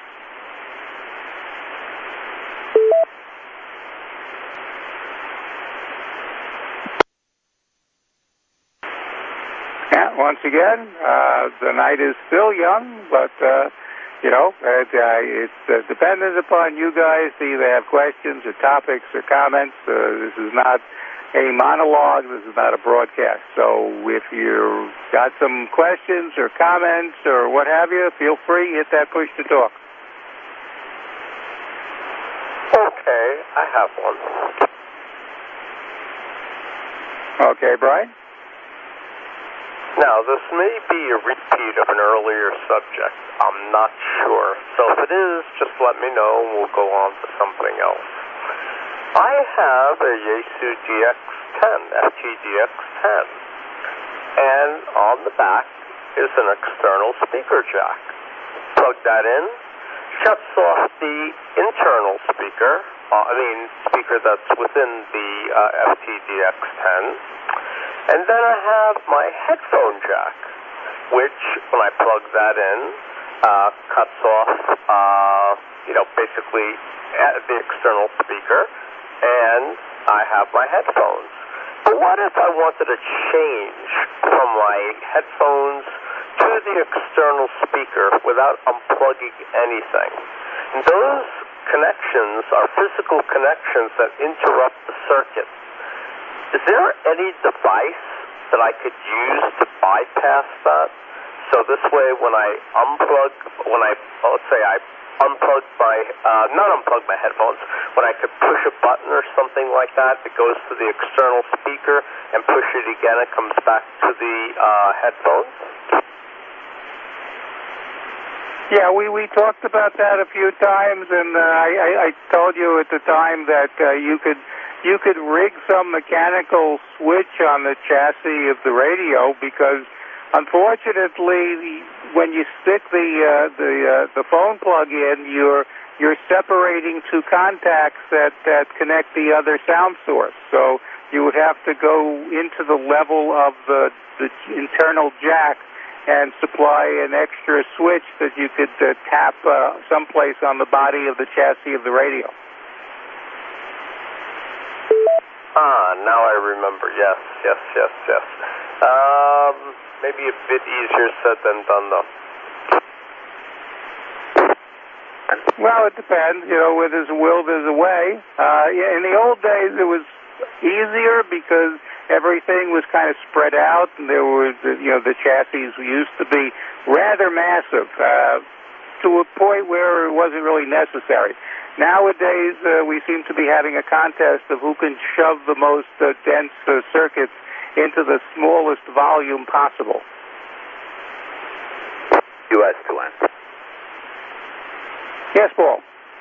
Yeah, once again, uh, the night is still young, but uh, you know, it, uh, it's uh, dependent upon you guys to either have questions or topics or comments. Uh, this is not a monologue. This is not a broadcast. So if you've got some questions or comments or what have you, feel free, hit that push to talk. Okay, I have one. Okay, Brian? Now, this may be a repeat of an earlier subject. I'm not sure. So if it is, just let me know and we'll go on to something else. I have a Yaesu D X ten, F T D X ten, and on the back is an external speaker jack. Plug that in, shuts off the internal speaker, uh, I mean speaker that's within the uh, F T D X ten, and then I have my headphone jack, which when I plug that in, uh, cuts off, uh, you know, basically the external speaker, and I have my headphones. But what if I wanted to change from my headphones to the external speaker without unplugging anything? And those connections are physical connections that interrupt the circuit. Is there any device that I could use to bypass that? So this way when I unplug, when I, let's say I unplug my, uh, not unplug my headphones, when I could push a button or something like that that goes to the external speaker and push it again, it comes back to the uh, headphones? Yeah, we, we talked about that a few times, and uh, I, I told you at the time that uh, you could you could rig some mechanical switch on the chassis of the radio because, unfortunately, when you stick the uh, the uh, the phone plug in, you're you're separating two contacts that, that connect the other sound source. So you would have to go into the level of the the internal jack and supply an extra switch that you could uh, tap uh, someplace on the body of the chassis of the radio. Ah, now I remember. Yes, yes, yes, yes. Um, maybe a bit easier said than done, though. Well, it depends. You know, where there's a will, there's a way. Uh, in the old days, it was easier because everything was kind of spread out, and there were, you know, the chassis used to be rather massive uh, to a point where it wasn't really necessary. Nowadays, uh, we seem to be having a contest of who can shove the most uh, dense uh, circuits into the smallest volume possible. U S two N. Yes, Paul.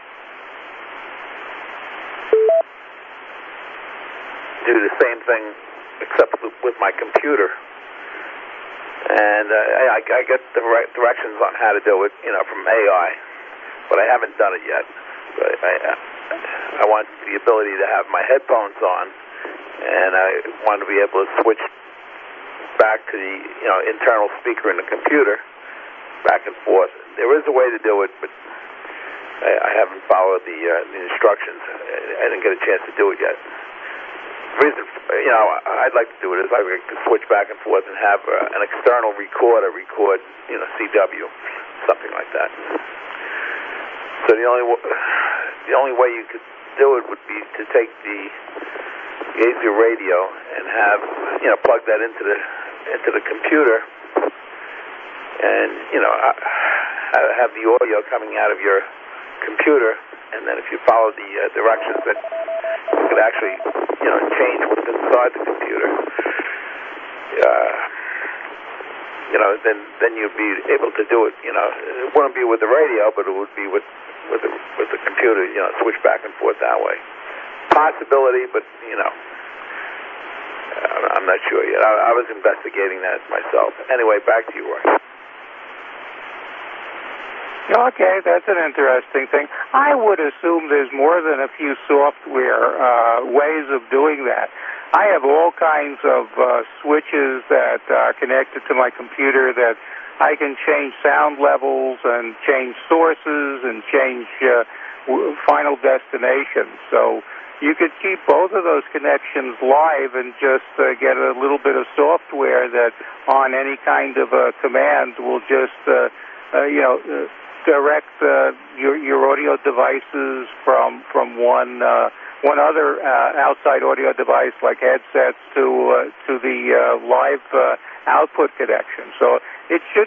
Do the same thing, except with my computer, and uh, I, I get the right directions on how to do it, you know, from A I, but I haven't done it yet. But I, I want the ability to have my headphones on, and I want to be able to switch back to the, you know, internal speaker in the computer, back and forth. There is a way to do it, but I, I haven't followed the, uh, the instructions. I, I didn't get a chance to do it yet. The reason, you know, I'd like to do it is I'd like to switch back and forth and have uh, an external recorder record, you know, C W, something like that. So the only the only way you could do it would be to take the Yaesu radio and have, you know, plug that into the into the computer, and you know, have the audio coming out of your computer, and then if you follow the uh, directions, that you could actually, you know, change what's inside the computer. Uh, you know, then then you'd be able to do it. You know, it wouldn't be with the radio, but it would be with with the with the computer. You know, switch back and forth that way. Possibility, but you know, I'm not sure yet. I, I was investigating that myself. Anyway, back to you, Roy. Okay, that's an interesting thing. I would assume there's more than a few software uh, ways of doing that. I have all kinds of uh, switches that are connected to my computer that I can change sound levels and change sources and change uh, w- final destinations. So you could keep both of those connections live and just uh, get a little bit of software that on any kind of a command will just, uh, uh, you know, uh, direct uh, your, your audio devices from from one uh, one other uh, outside audio device like headsets to uh, to the uh, live uh, output connection. So it should